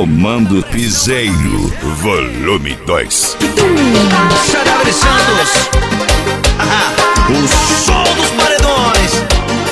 Comando Piseiro, volume 2. Xavier Santos, o som dos paredões.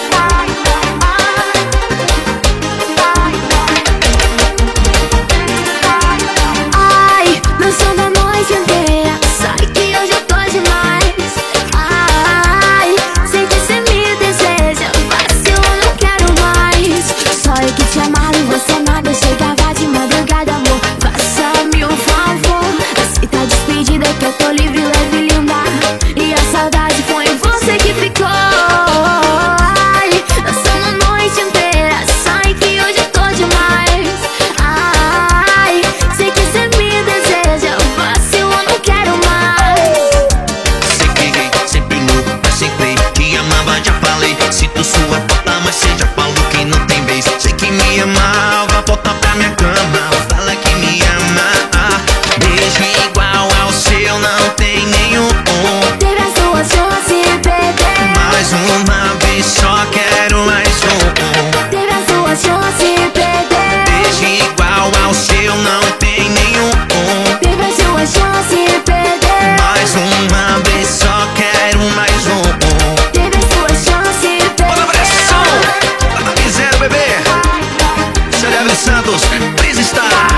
Ai, dançando a noite inteira, sai que hoje eu tô demais. Ai, sei que cê me deseja, mas eu não quero mais. Só eu que te amava e você nada, chegava de madrugada, amor. Faça-me um favor, aceita a despedida que eu tô livre, leve e linda. E a saudade foi você que ficou. Ai, dançando a noite inteira, sai que hoje eu tô demais. Ai, sei que cê me deseja, mas eu não quero mais. Sei que errei, sempre louco, mas sempre te amava, já falei. Sinto sua falta, mas cê já falou que não tem vez. Sei que me amava, volta pra minha cama, fala que me ama. Beijo igual ao seu não tem nenhum. Teve a sua chance, bebê. Mais uma vez só quero mais um. Teve a sua chance, bebê. Beijo igual ao seu não tem nenhum. Teve a sua chance, bebê. Mais uma vez só quero mais um. Teve a sua chance, bebê. Bota a pressão, tá na miséria, bebê. Xavier Santos, please estar.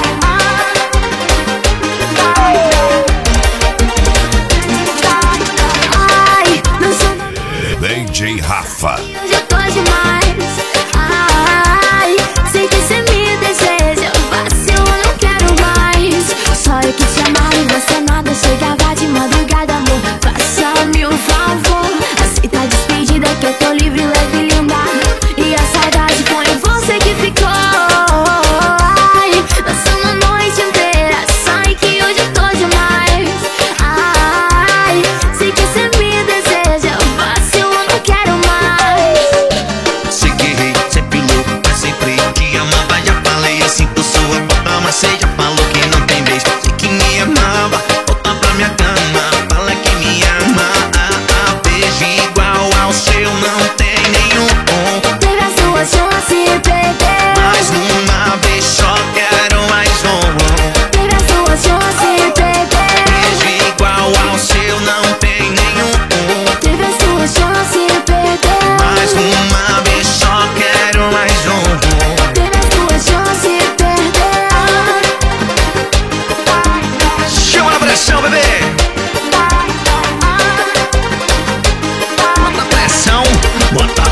Ai, dançando DJ Rafa. hoje eu tô demais. Ai, sei que cê me deseja, mas eu não quero mais. Só eu que te amava e você nada, chegava de madrugada, amor. Faça-me um favor, aceita a despedida que eu tô livre, leve e linda. E a saudade foi você que ficou. Ai, dançando a noite inteira, sai que hoje eu tô demais. Ai, sei que cê me deseja, mas eu não quero mais. Sei que errei, sempre louco, mas sempre te amava, já falei. Eu sinto sua falta, mas cê já falou que não tem vez. Sei que me amava, volta pra minha cama, fala que me ama. Beijo igual ao seu não tem nenhum. Teve a sua chance, bebê. Mais uma vez só quero mais um. Teve a sua chance, bebê. Beijo igual ao seu não tem nenhum. Teve a sua chance, bebê. Mais uma vez só quero mais um. Teve a sua chance, bebê. Chama na pressão, bebê. Bota pressão, bota